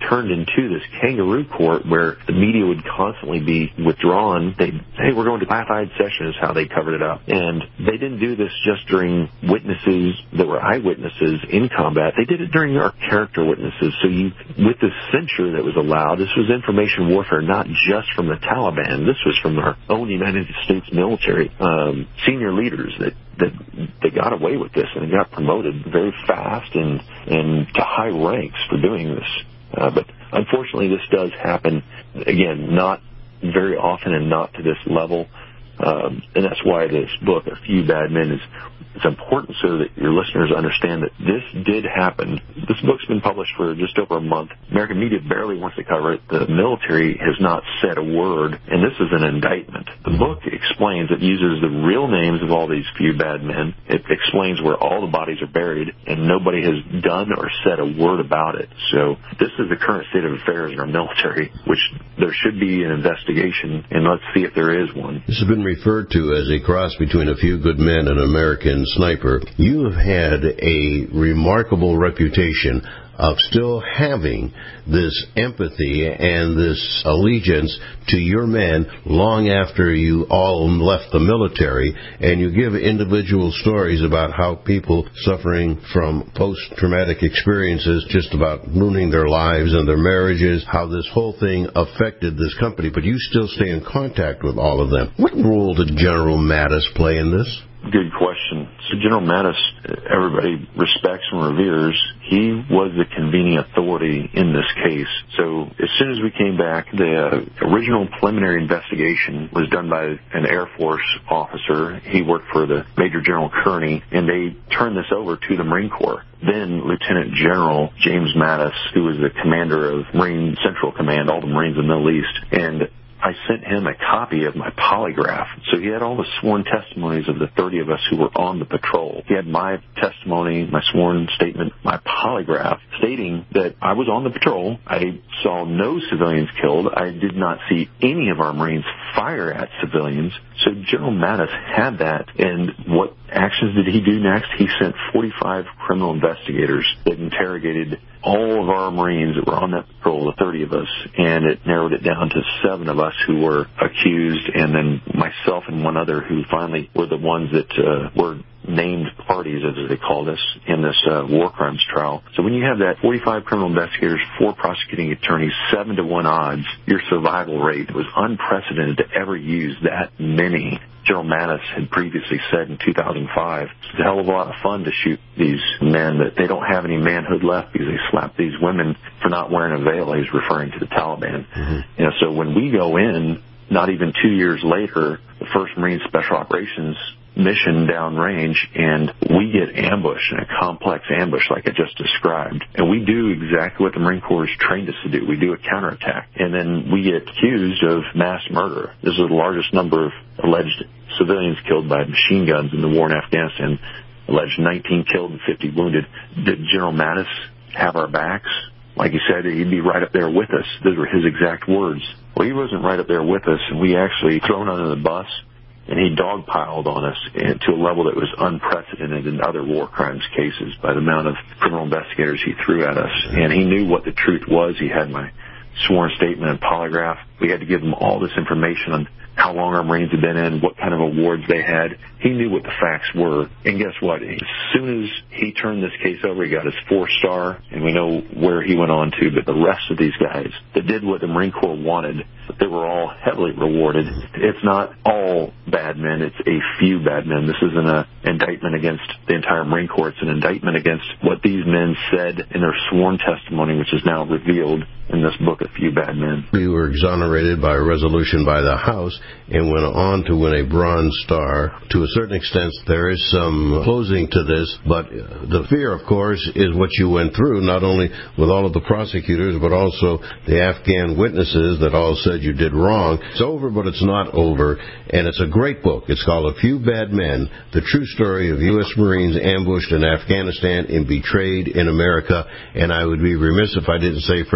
turned into this kangaroo court where the media would constantly be withdrawn. They'd say, hey, we're going to classified session is how they covered it up. And they didn't do this just during witnesses that were eyewitnesses in combat. They did it during our character witnesses. So you, with the censure that was allowed, this was information warfare, not just from the Taliban. This was from our own United States military, um, senior leaders that that they got away with this and got promoted very fast and, and to high ranks for doing this. Uh, but unfortunately, this does happen, again, not very often and not to this level. Um, and that's why this book, A Few Bad Men, is it's important so that your listeners understand that this did happen. This book's been published for just over a month. American media barely wants to cover it. The military has not said a word, and this is an indictment. The book explains, it uses the real names of all these few bad men. It explains where all the bodies are buried, and nobody has done or said a word about it. So this is the current state of affairs in our military, which there should be an investigation, and let's see if there is one. This has been referred to as a cross between A Few Good Men and American Sniper. You have had a remarkable reputation of still having this empathy and this allegiance to your men long after you all left the military, and you give individual stories about how people suffering from post-traumatic experiences just about ruining their lives and their marriages, how this whole thing affected this company, but you still stay in contact with all of them. What role did General Mattis play in this? Good question. So General Mattis, everybody respects and reveres. He was the convening authority in this case. So as soon as we came back, the original preliminary investigation was done by an Air Force officer. He worked for the Major General Kearney, and they turned this over to the Marine Corps. Then Lieutenant General James Mattis, who was the commander of Marine Central Command, all the Marines in the Middle East, and I sent him a copy of my polygraph. So he had all the sworn testimonies of the thirty of us who were on the patrol. He had my testimony, my sworn statement, my polygraph, stating that I was on the patrol. I saw no civilians killed. I did not see any of our Marines fire at civilians. So General Mattis had that. And what actions did he do next? He sent forty-five criminal investigators that interrogated all of our Marines that were on that patrol, the thirty of us, and it narrowed it down to seven of us who were accused, and then myself and one other who finally were the ones that uh, were named parties, as they called us, in this uh, war crimes trial. So when you have that forty-five criminal investigators, four prosecuting attorneys, seven to one odds, your survival rate was unprecedented to ever use that many. General Mattis had previously said in two thousand five, it's a hell of a lot of fun to shoot these men, that they don't have any manhood left because they slapped these women for not wearing a veil. He's referring to the Taliban. Mm-hmm. You know, so when we go in, not even two years later, the first Marine Special Operations mission downrange, and we get ambushed in a complex ambush like I just described. And we do exactly what the Marine Corps has trained us to do. We do a counterattack. And then we get accused of mass murder. This is the largest number of alleged civilians killed by machine guns in the war in Afghanistan. Alleged nineteen killed and fifty wounded. Did General Mattis have our backs? Like he said, he'd be right up there with us. Those were his exact words. Well, he wasn't right up there with us, and we actually thrown under the bus, and he dogpiled on us to a level that was unprecedented in other war crimes cases by the amount of criminal investigators he threw at us. And he knew what the truth was. He had my sworn statement and polygraph. We had to give him all this information on how long our Marines had been in, what kind of awards they had. He knew what the facts were. And guess what? As soon as he turned this case over, he got his four-star, and we know where he went on to. But the rest of these guys that did what the Marine Corps wanted, they were all heavily rewarded. It's not all bad men. It's a few bad men. This isn't an indictment against the entire Marine Corps. It's an indictment against what these men said in their sworn testimony, which is now revealed in this book, A Few Bad Men. We were exonerated by a resolution by the House and went on to win a Bronze Star. To a certain extent, there is some closing to this, but the fear, of course, is what you went through, not only with all of the prosecutors, but also the Afghan witnesses that all said you did wrong. It's over, but it's not over, and it's a great book. It's called A Few Bad Men, the true story of U S Marines ambushed in Afghanistan and betrayed in America. And I would be remiss if I didn't say, Fred, thank you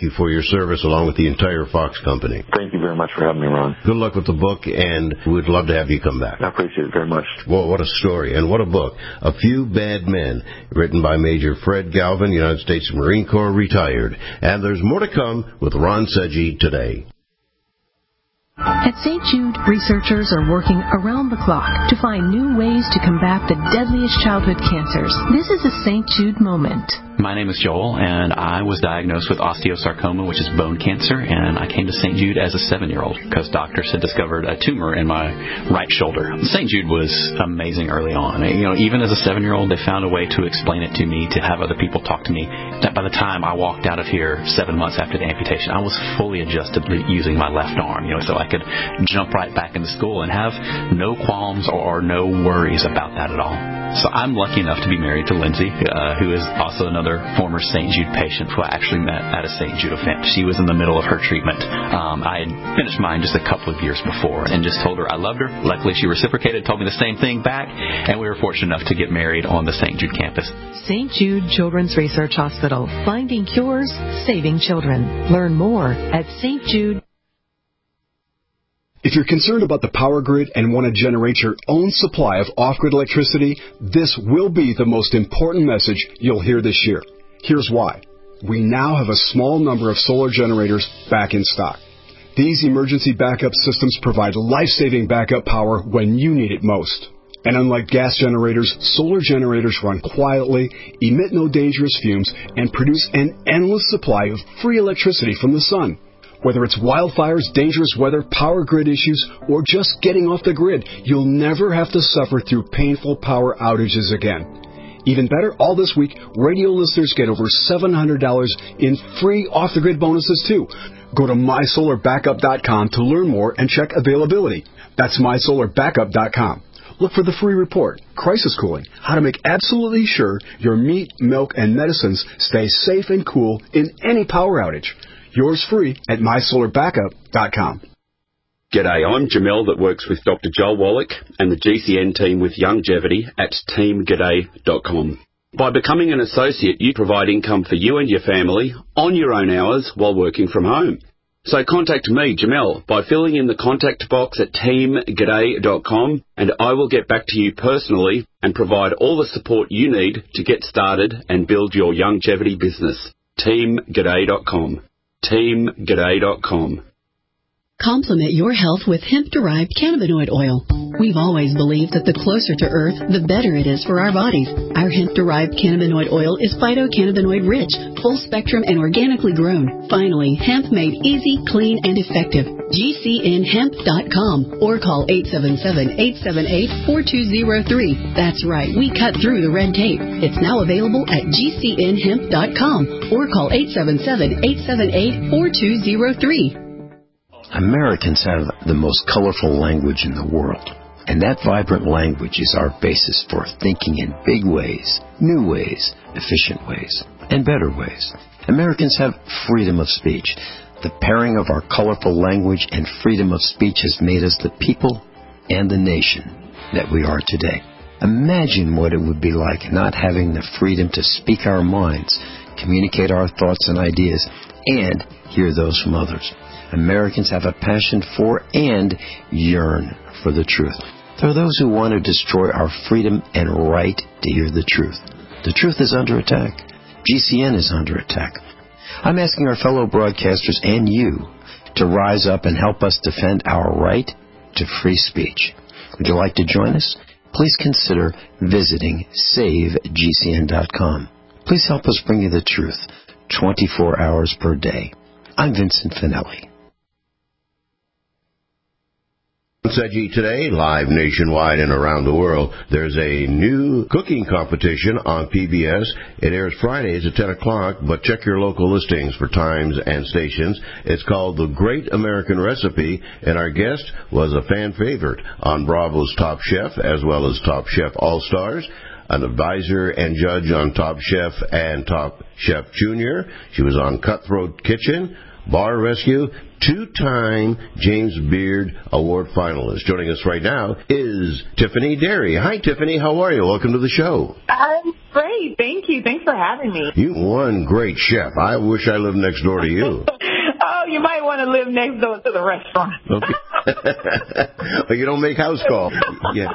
you for your service along with the entire Fox company. Thank you very much for having me, Ron. Good luck with the book, and we'd love to have you come back. I appreciate it very much. Well, what a story, and what a book. A Few Bad Men, written by Major Fred Galvin, United States Marine Corps, retired. And there's more to come with Ron Seggi today. At Saint Jude, researchers are working around the clock to find new ways to combat the deadliest childhood cancers. This is a Saint Jude moment. My name is Joel, and I was diagnosed with osteosarcoma, which is bone cancer, and I came to Saint Jude as a seven-year-old because doctors had discovered a tumor in my right shoulder. Saint Jude was amazing early on. You know, even as a seven-year-old, they found a way to explain it to me, to have other people talk to me. That by the time I walked out of here seven months after the amputation, I was fully adjusted using my left arm, you know, so I could jump right back into school and have no qualms or no worries about that at all. So I'm lucky enough to be married to Lindsay, uh, who is also another former Saint Jude patient who I actually met at a Saint Jude event. She was in the middle of her treatment. Um, I had finished mine just a couple of years before and just told her I loved her. Luckily, she reciprocated, told me the same thing back, and we were fortunate enough to get married on the Saint Jude campus. Saint Jude Children's Research Hospital. Finding cures, saving children. Learn more at Saint Jude. If you're concerned about the power grid and want to generate your own supply of off-grid electricity, this will be the most important message you'll hear this year. Here's why. We now have a small number of solar generators back in stock. These emergency backup systems provide life-saving backup power when you need it most. And unlike gas generators, solar generators run quietly, emit no dangerous fumes, and produce an endless supply of free electricity from the sun. Whether it's wildfires, dangerous weather, power grid issues, or just getting off the grid, you'll never have to suffer through painful power outages again. Even better, all this week, radio listeners get over seven hundred dollars in free off-the-grid bonuses, too. Go to my solar backup dot com to learn more and check availability. That's my solar backup dot com. Look for the free report, Crisis Cooling, how to make absolutely sure your meat, milk, and medicines stay safe and cool in any power outage. Yours free at my solar backup dot com. G'day, I'm Jamel that works with Doctor Joel Wallach and the G C N team with Longevity at team g'day dot com. By becoming an associate, you provide income for you and your family on your own hours while working from home. So contact me, Jamel, by filling in the contact box at team g'day dot com, and I will get back to you personally and provide all the support you need to get started and build your longevity business. team g'day dot com. team g'day dot com. Complement your health with hemp-derived cannabinoid oil. We've always believed that the closer to Earth, the better it is for our bodies. Our hemp-derived cannabinoid oil is phytocannabinoid-rich, full-spectrum, and organically grown. Finally, hemp made easy, clean, and effective. G C N hemp dot com or call eight seven seven, eight seven eight, four two zero three. That's right, we cut through the red tape. It's now available at G C N hemp dot com or call eight seven seven, eight seven eight, four two zero three. Americans have the most colorful language in the world, and that vibrant language is our basis for thinking in big ways, new ways, efficient ways, and better ways. Americans have freedom of speech. The pairing of our colorful language and freedom of speech has made us the people and the nation that we are today. Imagine what it would be like not having the freedom to speak our minds, communicate our thoughts and ideas, and hear those from others. Americans have a passion for and yearn for the truth. There are those who want to destroy our freedom and right to hear the truth. The truth is under attack. G C N is under attack. I'm asking our fellow broadcasters and you to rise up and help us defend our right to free speech. Would you like to join us? Please consider visiting save G C N dot com. Please help us bring you the truth twenty-four hours per day. I'm Vincent Finelli. Seggi today, live nationwide and around the world. There's a new cooking competition on P B S. It airs Fridays at ten o'clock, but check your local listings for times and stations. It's called The Great American Recipe, and our guest was a fan favorite on Bravo's Top Chef as well as Top Chef All-Stars, an advisor and judge on Top Chef and Top Chef Junior. She was on Cutthroat Kitchen, Bar Rescue, two-time James Beard Award finalist. Joining us right now is Tiffany Derry. Hi, Tiffany. How are you? Welcome to the show. I'm great. great. Thank you. Thanks for having me. You one great chef. I wish I lived next door to you. Oh, you might want to live next door to the restaurant. Okay. Well, you don't make house calls. Yeah.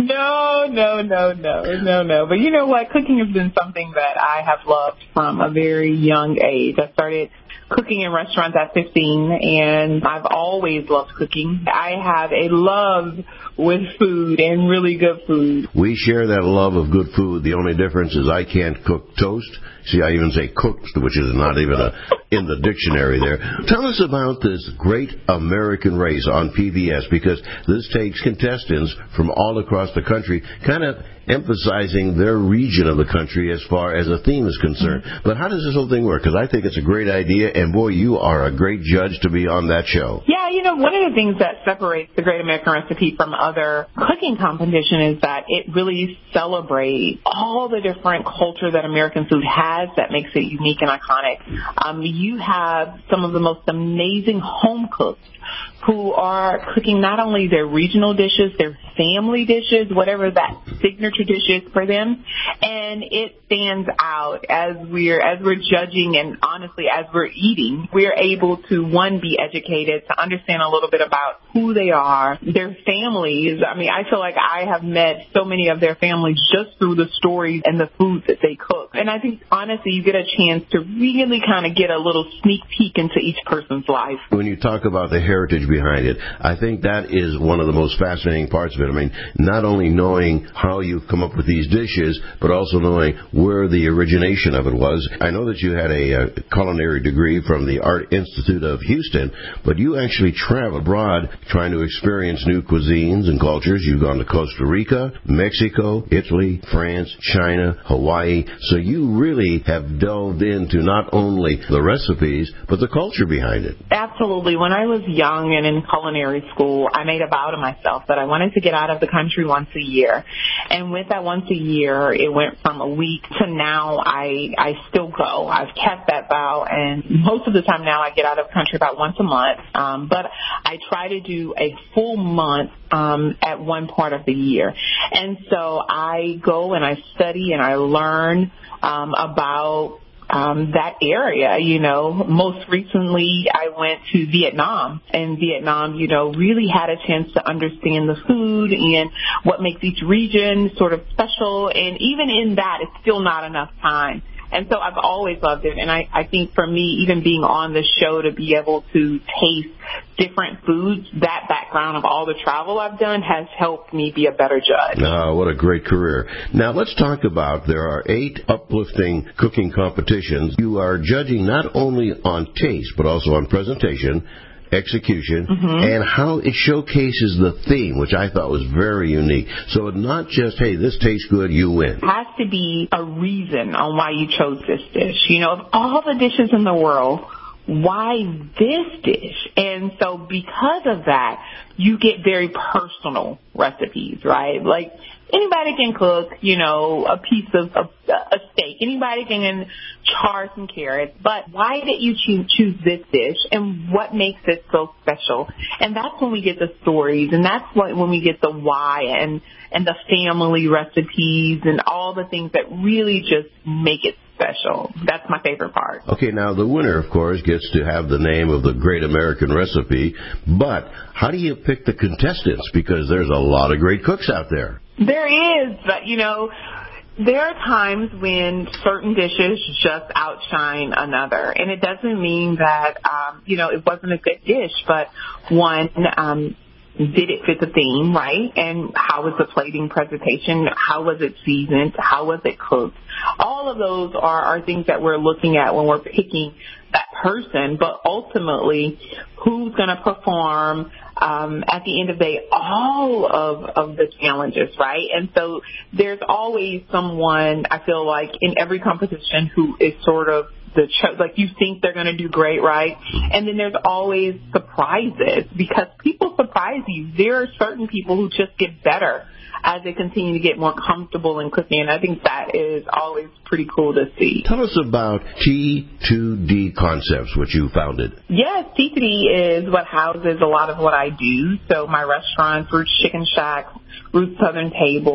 No, no, no, no, no, no. But you know what? Cooking has been something that I have loved from a very young age. I started cooking in restaurants at fifteen, and I've always loved cooking. I have a love with food and really good food. We share that love of good food. The only difference is I can't cook toast. See, I even say cooked, which is not even a, in the dictionary there. Tell us about this Great American Race on P B S, because this takes contestants from all across the country, kind of emphasizing their region of the country as far as a theme is concerned. Mm-hmm. But how does this whole thing work? Because I think it's a great idea, and boy, you are a great judge to be on that show. Yeah, you know, one of the things that separates the Great American Recipe from other cooking competition is that it really celebrates all the different culture that American food has that makes it unique and iconic. Um, you have some of the most amazing home cooks who are cooking not only their regional dishes, their family dishes, whatever that signature dish is for them, and it stands out as we're as we're judging, and honestly as we're eating. We're able to, one, be educated, to understand a little bit about who they are, their families. I mean, I feel like I have met so many of their families just through the stories and the foods that they cook. And I think, honestly, you get a chance to really kind of get a little sneak peek into each person's life. When you talk about the heritage behind it, I think that is one of the most fascinating parts of it. I mean, not only knowing how you come up with these dishes, but also knowing where the origination of it was. I know that you had a, a culinary degree from the Art Institute of Houston, but you actually travel abroad trying to experience new cuisines and cultures. You've gone to Costa Rica, Mexico, Italy, France, China, Hawaii. So you really have delved into not only the recipes, but the culture behind it. Absolutely. When I was young and in culinary school, I made a vow to myself that I wanted to get out of the country once a year. And with that once a year, it went from a week to now I, I still go. I've kept that vow, and most of the time now I get out of the country about once a month. Um, but I try to do a full month um, at one part of the year. And so I go and I study and I learn um, about Um, that area. You know, most recently I went to Vietnam, and Vietnam, you know, really had a chance to understand the food and what makes each region sort of special. And even in that, it's still not enough time. And so I've always loved it. And I, I think for me, even being on the show, to be able to taste different foods, that background of all the travel I've done has helped me be a better judge. Oh, what a great career. Now, let's talk about, there are eight uplifting cooking competitions. You are judging not only on taste, but also on presentation, execution, mm-hmm. and how it showcases the theme, which I thought was very unique. So it's not just, hey, this tastes good, you win. It has to be a reason on why you chose this dish. You know, of all the dishes in the world, why this dish? And so because of that, you get very personal recipes, right? Like, anybody can cook, you know, a piece of a, a steak. Anybody can char some carrots. But why did you choose, choose this dish, and what makes it so special? And that's when we get the stories, and that's what, when we get the why and, and the family recipes and all the things that really just make it special. That's my favorite part. Okay, now the winner, of course, gets to have the name of the Great American Recipe, but how do you pick the contestants? Because there's a lot of great cooks out there. There is, but, you know, there are times when certain dishes just outshine another, and it doesn't mean that, um, you know, it wasn't a good dish, but one, um, did it fit the theme, right? And how was the plating presentation? How was it seasoned? How was it cooked? All of those are, are things that we're looking at when we're picking that person, but ultimately, who's going to perform um, at the end of the day, all of, of the challenges, right? And so there's always someone, I feel like, in every competition who is sort of the ch- like you think they're going to do great, right? And then there's always surprises, because people surprise you. There are certain people who just get better as they continue to get more comfortable in cooking, and I think that is always pretty cool to see. Tell us about T two D Concepts, which you founded. Yes, T two D is what houses a lot of what I do. So my restaurants, Roots Chicken Shack, Roots Southern Table,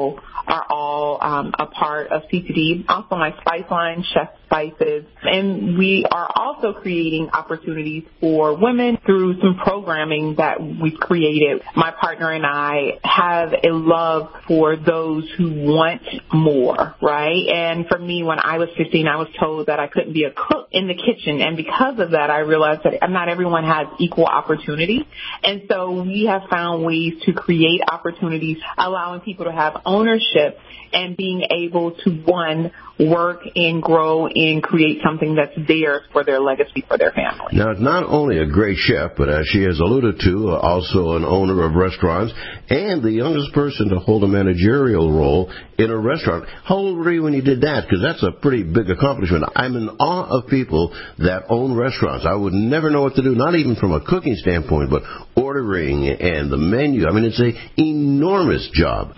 are all um, a part of C T D. Also my spice line, Chef Spices. And we are also creating opportunities for women through some programming that we've created. My partner and I have a love for those who want more, right? And for me, when I was fifteen, I was told that I couldn't be a cook in the kitchen. And because of that, I realized that not everyone has equal opportunity. And so we have found ways to create opportunities, allowing people to have ownership and being able to, one, work and grow and create something that's theirs for their legacy, for their family. Now, not only a great chef, but as she has alluded to, uh, also an owner of restaurants and the youngest person to hold a managerial role in a restaurant. How old were you when you did that? Because that's a pretty big accomplishment. I'm in awe of people that own restaurants. I would never know what to do, not even from a cooking standpoint, but ordering and the menu. I mean, it's an enormous job.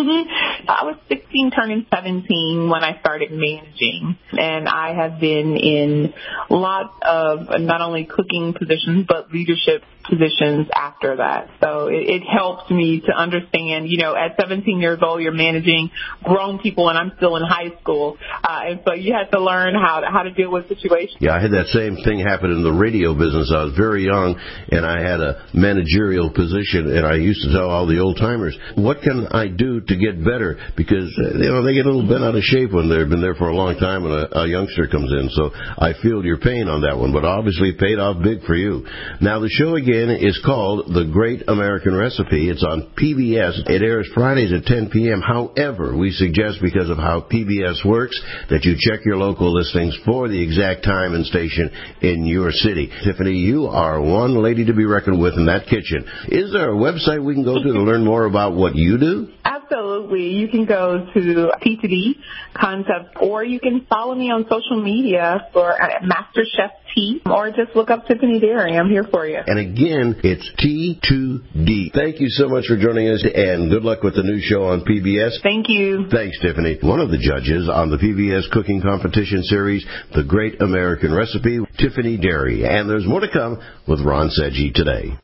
I was sixteen, turning seventeen when I started managing, and I have been in lots of not only cooking positions but leadership positions after that. So it, it helps me to understand, you know, at seventeen years old, you're managing grown people, and I'm still in high school, uh, and so you have to learn how to, how to deal with situations. Yeah, I had that same thing happen in the radio business. I was very young, and I had a managerial position, and I used to tell all the old-timers, what can I do to get better? Because, uh, you know, they get a little bent out of shape when they've been there for a long time and a, a youngster comes in. So I feel your pain on that one, but obviously it paid off big for you. Now, the show again is called The Great American Recipe. It's on P B S. It airs Fridays at ten p.m. However, we suggest, because of how P B S works, that you check your local listings for the exact time and station in your city. Tiffany, you are one lady to be reckoned with in that kitchen. Is there a website we can go to to learn more about what you do? Absolutely. You can go to P two D Concepts, or you can follow me on social media for uh, Master Chef T, or just look up Tiffany Derry. I'm here for you. And again, it's T two D. Thank you so much for joining us, and good luck with the new show on P B S. Thank you. Thanks, Tiffany. One of the judges on the P B S cooking competition series, The Great American Recipe, Tiffany Derry. And there's more to come with Ron Sedgy today.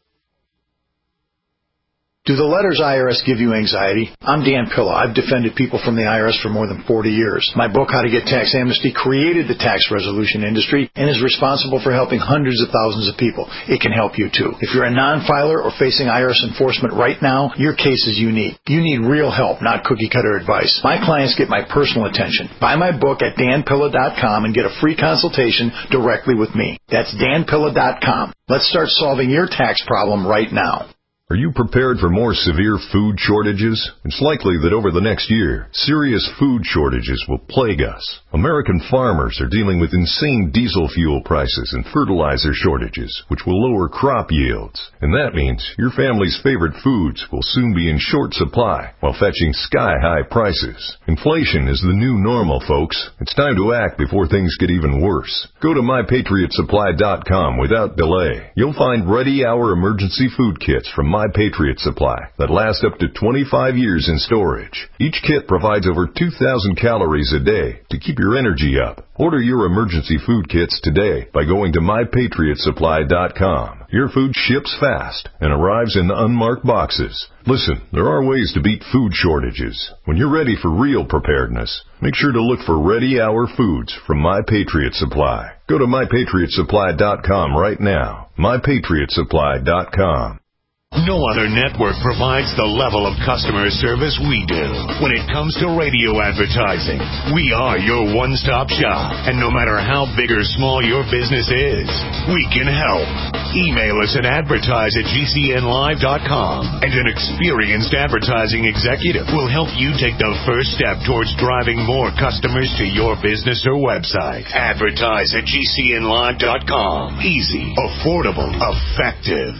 Do the letters I R S give you anxiety? I'm Dan Pilla. I've defended people from the I R S for more than forty years. My book, How to Get Tax Amnesty, created the tax resolution industry and is responsible for helping hundreds of thousands of people. It can help you, too. If you're a non-filer or facing I R S enforcement right now, your case is unique. You need real help, not cookie-cutter advice. My clients get my personal attention. Buy my book at dan pilla dot com and get a free consultation directly with me. That's dan pilla dot com. Let's start solving your tax problem right now. Are you prepared for more severe food shortages? It's likely that over the next year, serious food shortages will plague us. American farmers are dealing with insane diesel fuel prices and fertilizer shortages, which will lower crop yields. And that means your family's favorite foods will soon be in short supply while fetching sky-high prices. Inflation is the new normal, folks. It's time to act before things get even worse. Go to my patriot supply dot com without delay. You'll find ready-hour emergency food kits from My Patriot Supply that last up to twenty-five years in storage. Each kit provides over two thousand calories a day to keep your energy up. Order your emergency food kits today by going to my patriot supply dot com. Your food ships fast and arrives in unmarked boxes. Listen, there are ways to beat food shortages. When you're ready for real preparedness, make sure to look for Ready Hour Foods from My Patriot Supply. Go to my patriot supply dot com right now. my patriot supply dot com. No other network provides the level of customer service we do. When it comes to radio advertising, we are your one-stop shop. And no matter how big or small your business is, we can help. Email us at advertise at g c n live dot com, and an experienced advertising executive will help you take the first step towards driving more customers to your business or website. Advertise at g c n live dot com. Easy, affordable, effective.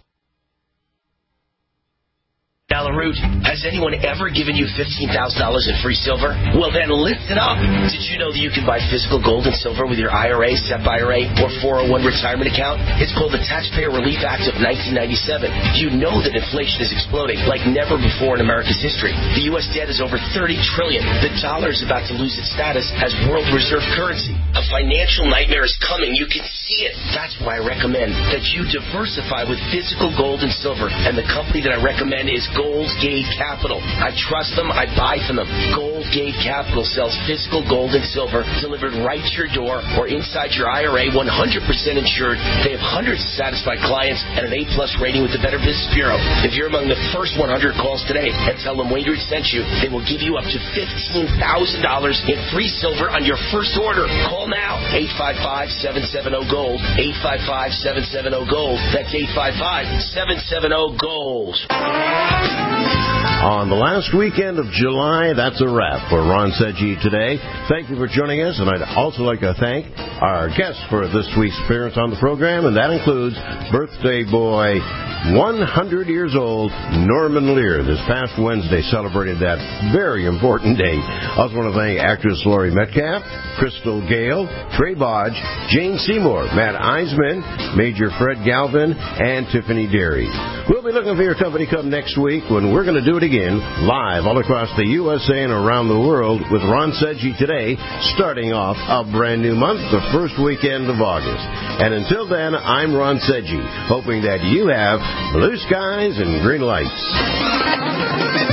Dollar Root, has anyone ever given you fifteen thousand dollars in free silver? Well, then listen up. Did you know that you can buy physical gold and silver with your I R A, S E P I R A, or four oh one retirement account? It's called the Taxpayer Relief Act of nineteen ninety-seven. You know that inflation is exploding like never before in America's history. The U S debt is over thirty trillion dollars. The dollar is about to lose its status as world reserve currency. A financial nightmare is coming. You can see it. That's why I recommend that you diversify with physical gold and silver. And the company that I recommend is Goldgate Capital. I trust them. I buy from them. Goldgate Capital sells physical gold and silver delivered right to your door or inside your I R A, one hundred percent insured. They have hundreds of satisfied clients and an A-plus rating with the Better Business Bureau. If you're among the first one hundred calls today and tell them Wayne Root sent you, they will give you up to fifteen thousand dollars in free silver on your first order. Call now. eight five five, seven seven zero, GOLD. eight five five, seven seven zero, GOLD. That's eight five five, seven seven zero, GOLD. On the last weekend of July, that's a wrap for Ron Seggi today. Thank you for joining us, and I'd also like to thank our guests for this week's appearance on the program, and that includes birthday boy, one hundred years old, Norman Lear. This past Wednesday celebrated that very important day. I also want to thank actress Laurie Metcalf, Crystal Gale, Trey Bodge, Jane Seymour, Matt Eisman, Major Fred Galvin, and Tiffany Derry. We'll be looking for your company come next week when we're going to do it again, live all across the U S A and around the world with Ron Seggi today, starting off a brand new month, the first weekend of August. And until then, I'm Ron Seggi, hoping that you have blue skies and green lights.